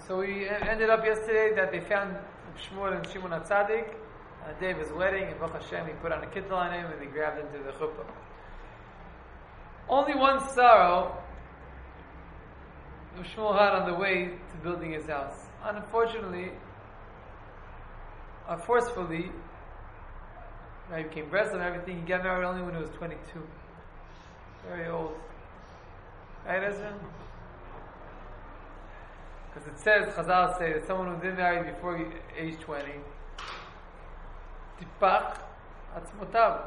So we ended up yesterday that they found Shmuel and Shimon HaTzadik on the day of his wedding, and Baruch Hashem, he put on a kittel on him and he grabbed into the chuppah. Only one sorrow Shmuel had on the way to building his house. Unfortunately, forcefully, he became breast and everything. He got married only when he was 22. Very old. Right, Ezra? Because it says, Chazal say, that someone who didn't marry before age 20, Tipach Atzmotav.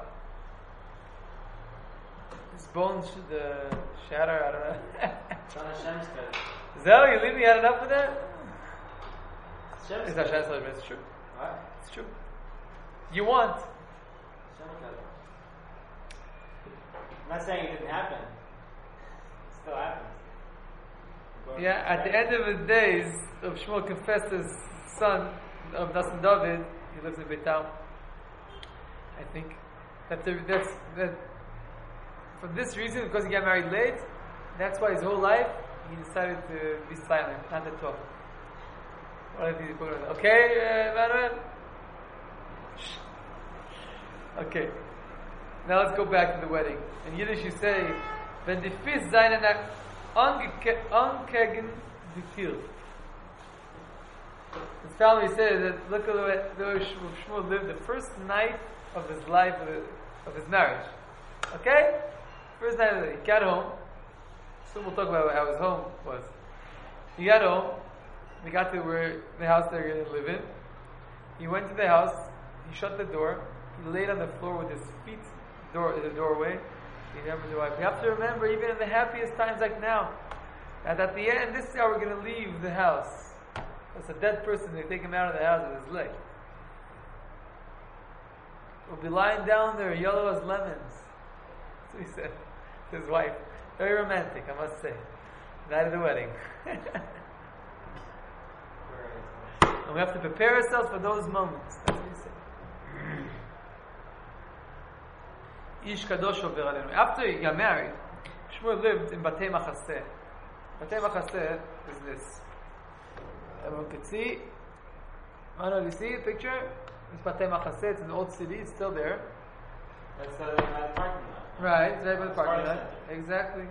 His bones should shatter, I don't know. Is that how you leave me? You had enough of that? It's Hashem's pleasure, it's true. Right. It's true. You want. I'm not saying it didn't happen. It still happens. Yeah, at the end of the days of Shmuel confessed his son of Nasan David, he lives in Beital. I think that for this reason, because he got married late, that's why his whole life he decided to be silent, not to talk. Okay, Manuel? Okay. Now let's go back to the wedding. In Yiddish you say, "Wenn die Fis seinen angegen gefiel." His family says that look at the way Shmuel lived the first night of his life, of his marriage. Okay? First night of it. He got home. Soon we'll talk about how his home was. He got home. They got to the house they're going to live in. He went to the house. He shut the door. He laid on the floor with his feet in the doorway. He remembered the wife. You have to remember, even in the happiest times like now, that at the end, this is how we're going to leave the house. It's a dead person. They take him out of the house with his leg. We'll be lying down there, yellow as lemons. That's what he said to his wife. Very romantic, I must say. Night of the wedding. And we have to prepare ourselves for those moments. That's what he said. Ish kadosh over alenu. After he got married, Shmuel lived in Batei Machaseh. Batei Machaseh is this. Everyone could see. Manuel, you see the picture? It's Batei Machaseh. It's an old city. It's still there. That's the parking lot. Right, it's right by the parking lot. Exactly.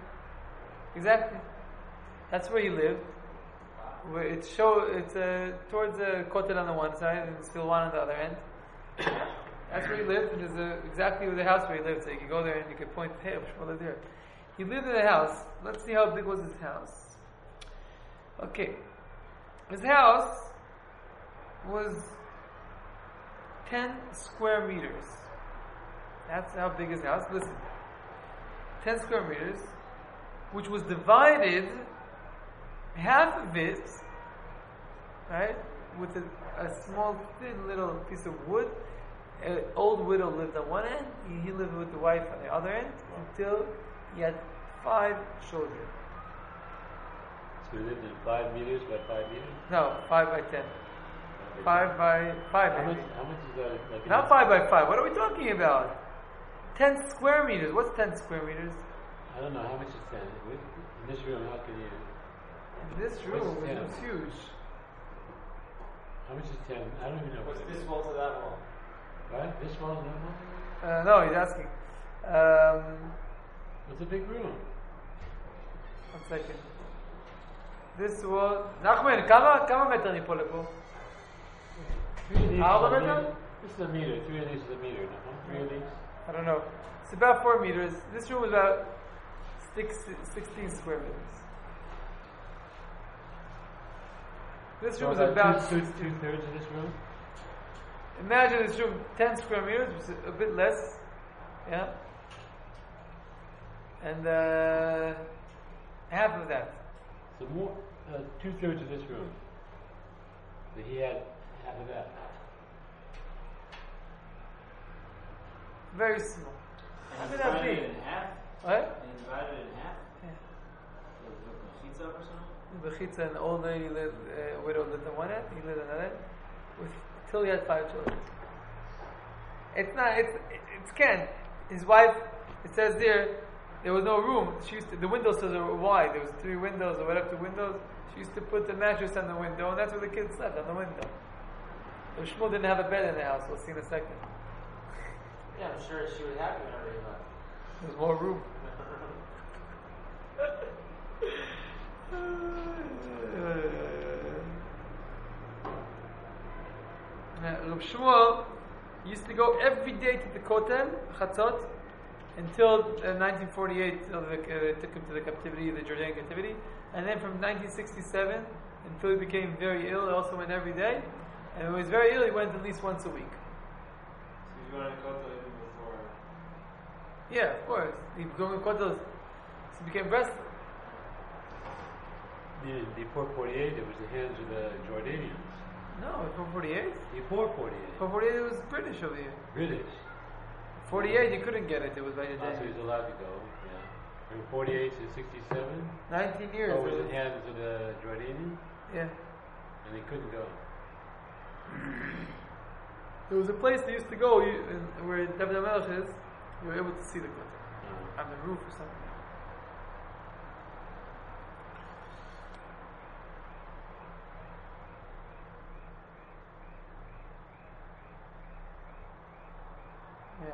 That's where he lived. Where it's towards the Kotel on the one side and Silwan on the other end. That's where he lived, and there's exactly the house where he lived. So you can go there and you can point, hey, Shmuel lived there. He lived in a house. Let's see how big was his house. Okay. His house was 10 square meters. That's how big his house. Listen. 10 square meters, which was divided, half of it, right, with a small, thin little piece of wood. An old widow lived on one end, he lived with the wife on the other end, until he had 5 children. So he lived in 5 meters by 5 meters? No, 5 by 10. 5 by 5 How maybe. much is that? Like Not 5 by 5, what are we talking about? 10 square meters, what's 10 square meters? I don't know, how much is 10? In this room, how can you... In this room, What's 10? it's huge. How much is 10? I don't even know. What's this wall to that wall? Right? This wall, that wall? No, he's asking. It's a big room. 1 second. This wall... נחמן, כמה מטר מפה לפה? 3 of these. 4 מטר? This is a meter. 3 of these is a meter. No? 3 of these? I don't know. It's about 4 meters. This room is about 16 square meters. This room is about... Two-thirds of this room? Imagine this room 10 square meters, which is a bit less. Yeah? And half of that. So more, 2/3 of this room. So he had half of that. Very small. How And could he that divided be? it in half? What? And he divided it in half? Yeah. With the chitza or something? Bechitza, an old lady lived, a widow lived on one end, he lived on the other end, till he had 5 children. It's Ken. His wife, it says there was no room. The windows were wide. There was 3 windows or whatever, 2 windows. She used to put the mattress on the window, and that's where the kids slept, on the window. So Shmuel didn't have a bed in the house. We'll see in a second. Yeah, I'm sure she was happy whenever he left. There's more room. Reb Shmuel used to go every day to the Kotel, Chatzot, until 1948, till they took him to the captivity, the Jordanian captivity. And then from 1967 until he became very ill, he also went every day. And when he was very ill, he went at least once a week. So he's going to go to even before. Yeah, of course. He was going to Kotel, so he became restless. Before 48, it was the hands of the Jordanians. No, before 48? Before 48. Before 48, it was British over here. British. 48, you couldn't get it. It was by the So he day. was allowed to go, yeah. From 48 to 67? 19 years. Oh, it was it in was- the hands of the Jordanians? yeah. And they couldn't go. There was a place they used to go where David HaMelech is. You were able to see the Kotel on the roof or something. Yeah.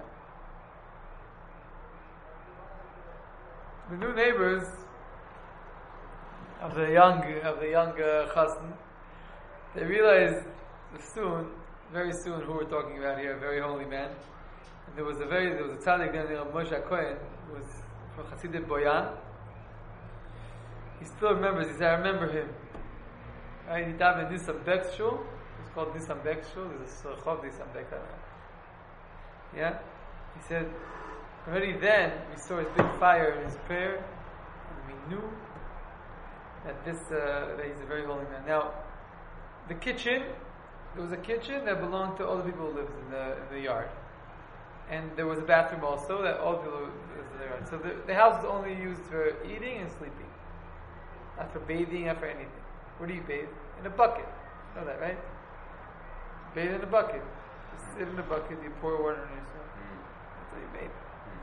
The new neighbors of the young chassan, they realized soon, very soon, who we're talking about here, a very holy man. And there was a tzaddik named Moshe Cohen, who was from Hasidic Boyan. He still remembers. He said, "I remember him." Right? He died in Nissan Beck's shul. It's called Nissan Beck's shul. There's a Surchov Nissan Beck. Yeah? He said, already then we saw his big fire in his prayer, and we knew that that he's a very holy man. Now, the kitchen, there was a kitchen that belonged to all the people who lived in the yard. And there was a bathroom also that all the people who lived in the yard. So the house was only used for eating and sleeping. Not for bathing, not for anything. Where do you bathe? In a bucket. You know that, right? Bathe in a bucket. Just sit in a bucket, you pour water on yourself. That's how you bathe.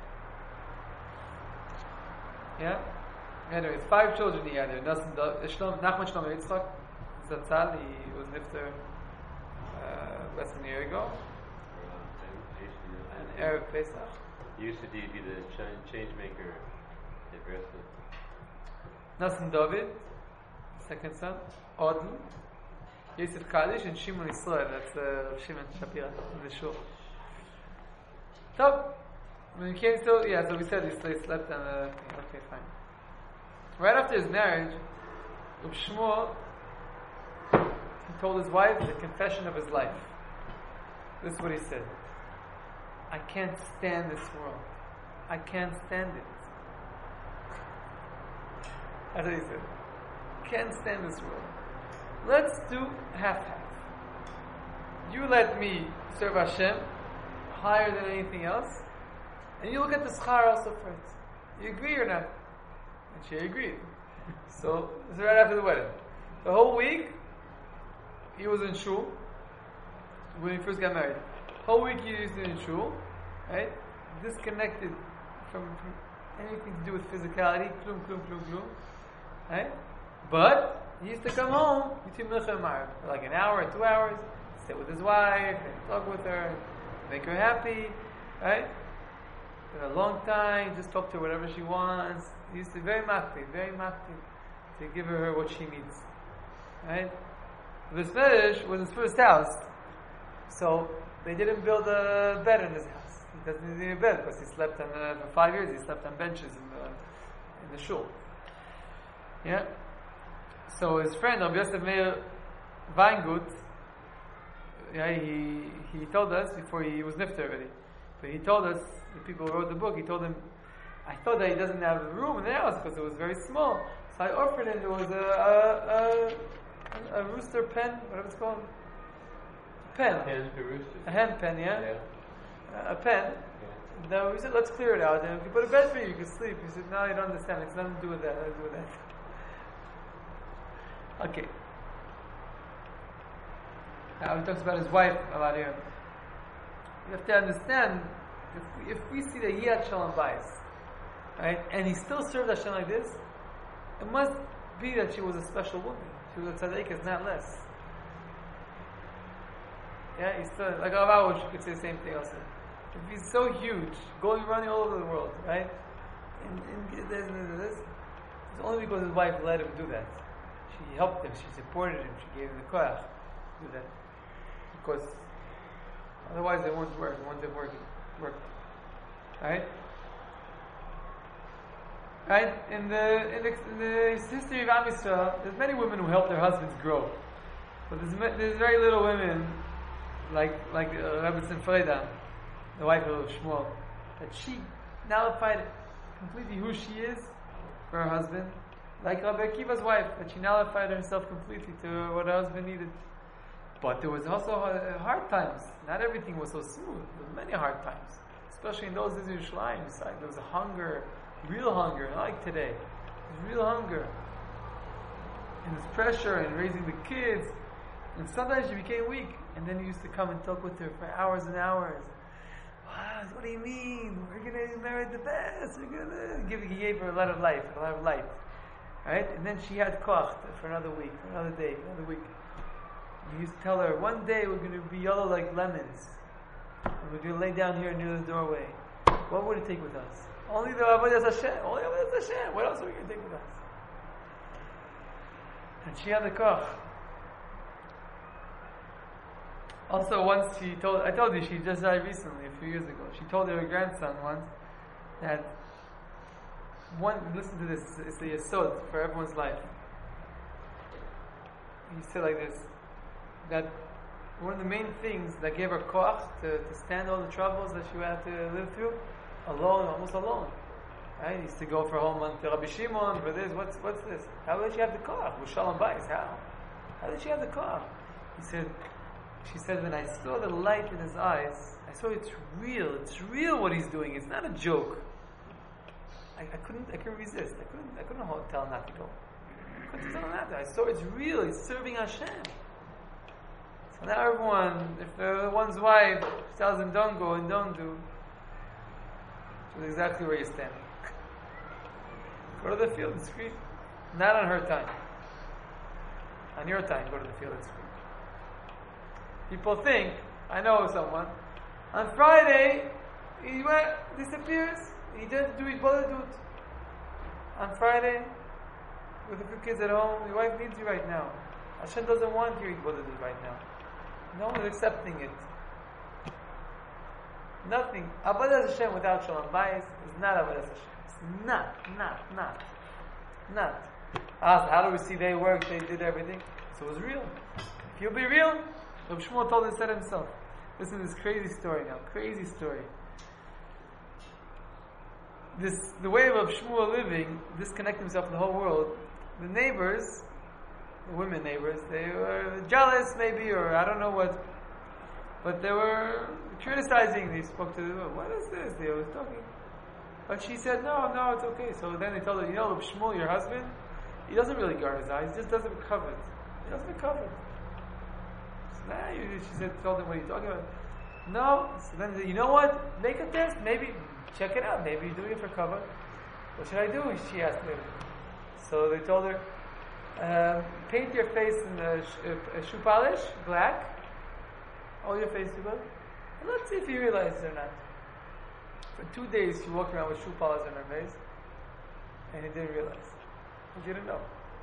Yeah? Anyways, 5 children he had there. Nachman Shlomo Yitzchak Zatzal, he was nifter less than a year ago. And Erev Pesach. He used to be the change maker at Breslin. Nasan David, second son. Odin. Yosef Kaddish and Shimon Yisrael. That's Shimon Shapira in the shul. So, when he came to, so we said he slept on okay, fine. Right after his marriage, Reb Shmuel, he told his wife the confession of his life. This is what he said. I can't stand this world. I can't stand it. That's what he said. Can't stand this world. Let's do half-half. You let me serve Hashem higher than anything else, and you look at the schar also for it. You agree or not? And she agreed. So this is right after the wedding. The whole week he was in shul when he first got married. Whole week he was in shul, right? Disconnected from anything to do with physicality, klum, right? But he used to come home between Milcha and Marav for like an hour or 2 hours, sit with his wife, and talk with her, make her happy, right? For a long time, just talk to her whatever she wants. He used to be very makti, to give her what she needs, right? This fetish was his first house, so they didn't build a bed in his house. He doesn't need a bed because he slept on for 5 years. He slept on benches in the shul. Yeah. So his friend Rabbi Yosef Meir Weingut, he told us before he was nifter already, but he told us, the people who wrote the book, he told him, I thought that he doesn't have room in the house because it was very small. So I offered him, there was a rooster pen, whatever it's called. Pen. A hen pen, yeah? A pen. Yeah. No, we said, let's clear it out. And if you put a bed for you, you can sleep. He said, no, you don't understand. It's nothing to do with that. Nothing to do with that. Okay. Now he talks about his wife, about him. You have to understand, if we see that he had Shalom Bayis, right, and he still served Hashem like this, it must be that she was a special woman. She was a tzaddikas, not less. Yeah, he's still, like Rav could say the same thing also. If he's so huge, running all over the world, right? And this, it's only because his wife let him do that. She helped him, she supported him, she gave him the koyach to do that. Because otherwise it won't work, it won't work. Right? Right? In the history of Am Yisrael, there's many women who help their husbands grow. But there's very little women like Rebbetzin Freda, the wife of Shmuel, that she nullified completely who she is for her husband, like Rabbi Akiva's wife, that she nullified herself completely to what her husband needed. But there was also hard times. Not everything was so smooth. There were many hard times, especially in those days in Yerushalayim. There was a hunger, real hunger, not like today. There was real hunger. And this pressure and raising the kids. And sometimes she became weak. And then he used to come and talk with her for hours and hours. What do you mean? We're going to marry the best. We're going to he gave her a lot of life. Right? And then she had koch for another week, for another day, another week. And he used to tell her, one day we're going to be yellow like lemons. And we're going to lay down here near the doorway. What would it take with us? Only the Avodas Hashem. Only Avodas Hashem. What else are we going to take with us? And she had the koch. Also, once I told you she just died recently, a few years ago. She told her grandson once that listen to this, it's the yesod for everyone's life. He said like this, that one of the main things that gave her koach to stand all the troubles that she had to live through, almost alone. Right? He used to go for a whole month to Rabbi Shimon for this. What's this? How did she have the koach? With Shalom Bayis, how? How did she have the koach? She said, when I saw the light in his eyes, I saw it's real what he's doing. It's not a joke. I couldn't resist. I couldn't tell him not to go. I couldn't tell him not to. I saw it's real. He's serving Hashem. So now everyone, if one's wife tells him don't go and don't do, it's exactly where you're standing. Go to the field and scream. Not on her time. On your time, go to the field and scream. People think, I know someone, on Friday, he disappears. He didn't do his Boladut. On Friday, with a few kids at home, your wife needs you right now. Hashem doesn't want you to eat Boladut right now. No one's accepting it. Nothing. Avodas Hashem without Shalom Bayis is not Avodas Hashem. It's not. How do we see they worked, they did everything? So it was real. If you'll be real, Rabbi Shmuel told us that himself. Listen to this crazy story now. Crazy story. The way of Shmuel living, disconnecting himself from the whole world, the neighbors, the women neighbors, they were jealous maybe, or I don't know what, but they were criticizing. They spoke to them, what is this? They were talking. But she said, no, it's okay. So then they told her, Rabbi Shmuel, your husband, he doesn't really guard his eyes, he just does it covered. He doesn't cover it. So she told him, what are you talking about? No. So then, you know what? Make a test. Maybe check it out. Maybe you're doing it for cover. What should I do? She asked him. So they told her, paint your face in shoe polish, black. All your face to black. And let's see if you realize it or not. For 2 days, she walked around with shoe polish on her face, and he didn't realize. He didn't know.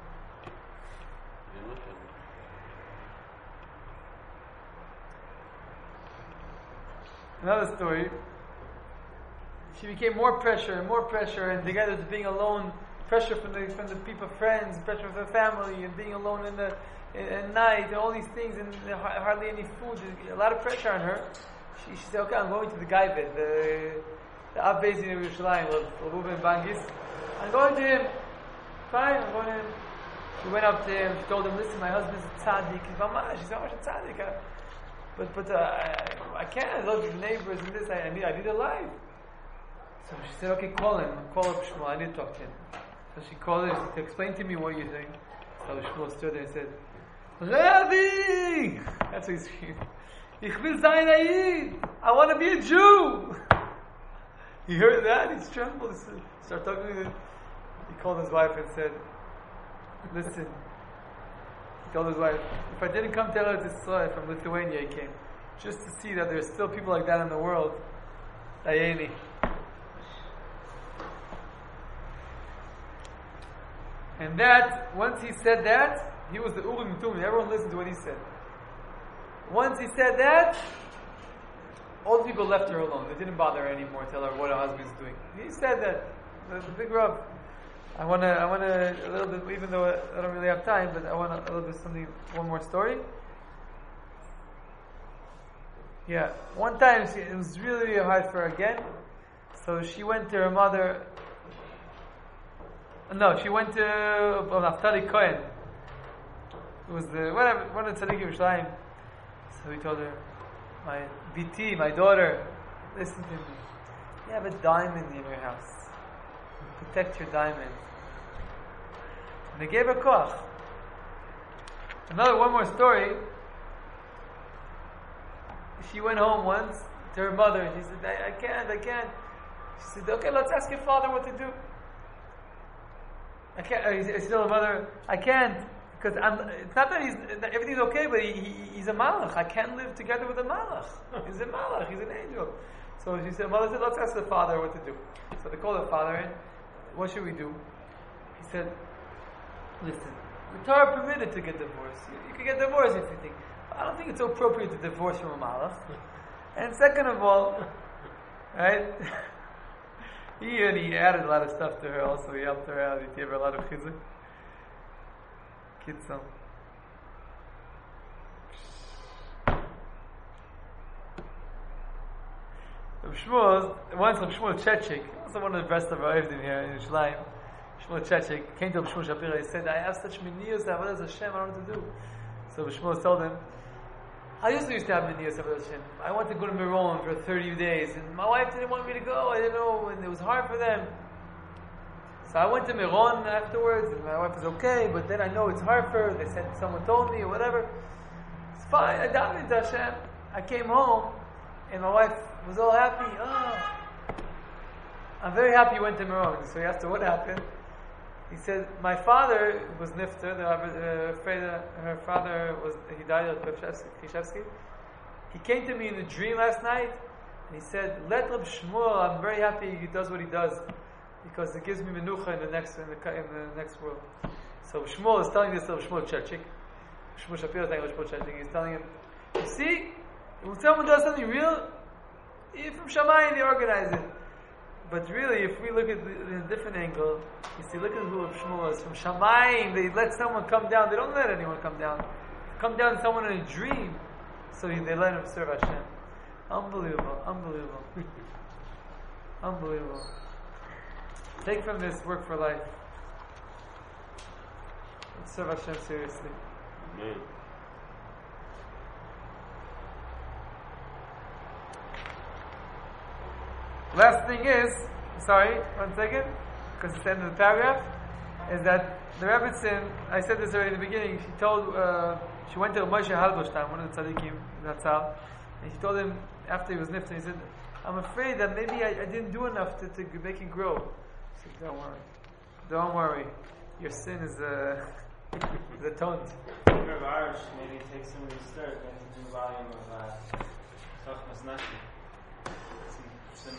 Another story. She became more pressure, and together with being alone, pressure from the people, friends, pressure from the family, and being alone at night, and all these things, and hardly any food. A lot of pressure on her. She said, "Okay, I'm going to the Gaivet, the Av Beis Din in Yerushalayim, Reuven Bangis. I'm going to him. Fine, I'm going to him." She went up to him. She told him, "Listen, my husband's a tzaddik. She's not much a tzaddik." But I can't. I love the neighbors and this. I need a life. So she said, "Okay, call him. Call up Shmuel. I need to talk to him." So she called him to explain to me what you're doing. So Shmuel stood there and said, "Rabbi!" That's what he's saying. "Ich will sein Ayid. I want to be a Jew." He heard that. He trembled. He started talking to him. He called his wife and said, Listen. He told his wife, if I didn't come to Eretz Yisrael from Lithuania, he came. Just to see that there's still people like that in the world. Dayeni. And that, once he said that, he was the Urim Tumim. Everyone listened to what he said. Once he said that, all the people left her alone. They didn't bother her anymore, tell her what her husband's doing. He said that. The big Rav. I want to a little bit, even though I don't really have time, but I want a little bit one more story. Yeah, one time it was really, really hard for her again. So she went to her mother. No, she went to Naftali Cohen. It was one of the Tzaddik Yerushalayim. So he told her, my BT, my daughter, listen to me. You have a diamond in your house. Protect your diamond. And they gave her koach. One more story. She went home once to her mother and she said, I can't. She said, okay, let's ask your father what to do. I can't. She told her mother, I can't. Because it's not that everything's okay, but he's a malach. I can't live together with a malach. He's a malach. He's an angel. So she said, mother said, let's ask the father what to do. So they called the father in. What should we do? He said, listen, the Torah permitted to get divorced. You can get divorced if you think. I don't think it's so appropriate to divorce from a malach. And second of all, right? He added a lot of stuff to her also. He helped her out. He gave her a lot of chizuk. Kitzum. Once Rav Shmuel Chechik, also one of the best of our Evdim here in Yerushalayim, Shmuel Chechik came to Rav Shmuel Shapira. He said, I have such miniyos, avodas Hashem, I don't know what to do. So Rav Shmuel told him, I used to have miniyos, avodas Hashem. I wanted to go to Miron for 30 days, and my wife didn't want me to go. I didn't know, and it was hard for them. So I went to Miron afterwards, and my wife was okay, but then I know it's hard for her. They said someone told me or whatever. It's fine. I davened to Hashem. I came home, and my wife was all happy. Oh, I'm very happy you went to Miron. So he asked her what happened. He said, my father was nifter. Her father he died of Krishevsky. He came to me in a dream last night, and he said, let Reb Shmuel, I'm very happy he does what he does, because it gives me menucha in the next world. So Shmuel is telling this to Shmuel Chechik. Shmuel Shapiro is telling Shmuel Chechik. He's telling him, you see, when someone does something real, from Shamayim they organize it. But really, if we look at it in a different angle, you see, look at who Shmuel is. From Shamayim, they let someone come down. They don't let anyone come down. Come down to someone in a dream, so they let him serve Hashem. Unbelievable. Unbelievable. Take from this, work for life. Let's serve Hashem seriously. Amen. Last thing is, sorry, 1 second, because it's the end of the paragraph, is that the Rebbetzin, I said this already in the beginning, she went to Moshe Halberstein, one of the tzaddikim, Zatzal, and she told him, after he was nifter, he said, I'm afraid that maybe I didn't do enough to make it grow. She said, don't worry, your sin is atoned. Maybe take some of these stirred into the volume of Chachmas Nashi.